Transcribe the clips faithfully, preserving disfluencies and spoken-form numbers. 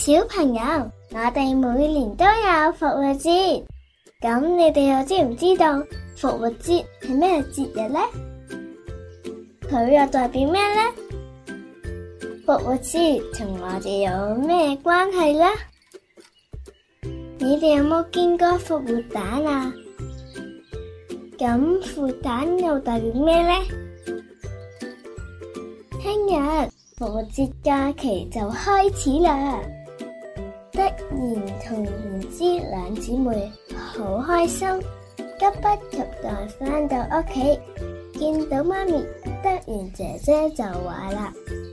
小朋友，我哋每年都有復活節，咁你哋又知唔知道復活節係咩節日呢？佢又代表咩呢？復活節同我哋有咩關係呢？你哋有冇見過復活蛋啊？咁孵蛋又代表咩呢？聽日復活節假期就開始啦！德賢同賢之兩姊妹好開心，急不及待返到屋企，見到媽咪，德賢姐姐就話啦：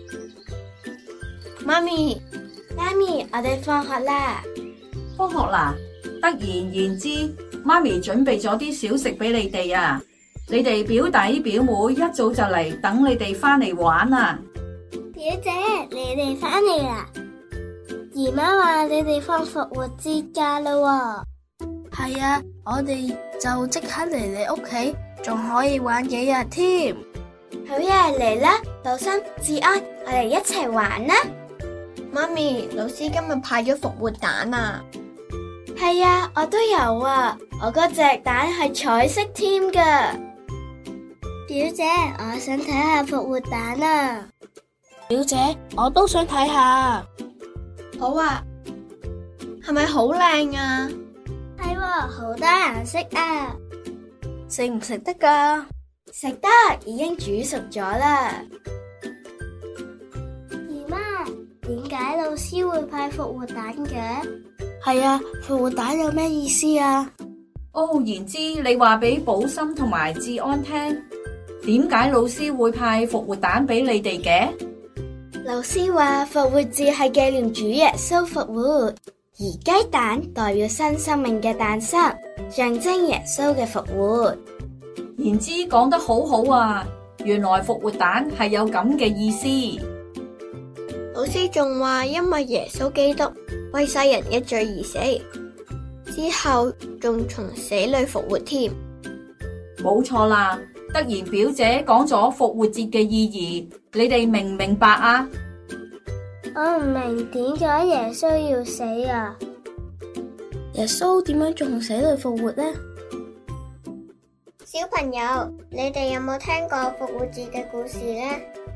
媽咪，媽咪，我哋放學啦！ 放學啦！德賢、賢之，媽咪準備咗啲小食俾你哋啊！你哋表弟表妹一早就嚟等你哋返嚟玩啊！ 表姐，你哋返嚟啦！姨媽話你哋放復活節假啦喎。 係啊，我哋就即刻嚟你屋企，仲可以玩幾日添。 好嘢，嚟啦！老心、志安，我哋一齊玩啦！ 媽咪，老師今日派咗復活蛋啊！ 係啊，我都有啊，我嗰隻蛋係彩色添噶。 表姐，我想睇下復活蛋啊！ 表姐，我都想睇下。好啊，係咪好靚啊？ 係喎，好多顏色啊！ 食唔食得噶？ 食得，已經煮熟咗啦。 姨媽，點解老師會派復活蛋嘅？ 係啊，復活蛋有咩意思啊？ 哦，賢之，你話俾寶森同埋志安聽，點解老師會派復活蛋俾你哋嘅？ 老師話復活節係紀念主耶穌復活，而雞蛋代表新生命嘅誕生，象徵耶穌嘅復活。 賢之講得好好啊，原來復活蛋係有咁嘅意思。 老師仲話，因為耶穌基督為世人嘅罪而死，之後仲從死裏復活添。 冇錯啦，德賢表姐講咗復活節嘅意義，你哋明唔明白啊？ 我唔明點解耶穌要死啊？ 耶穌點樣從死裏復活呢？ 小朋友，你哋有冇聽過復活節嘅故事呢？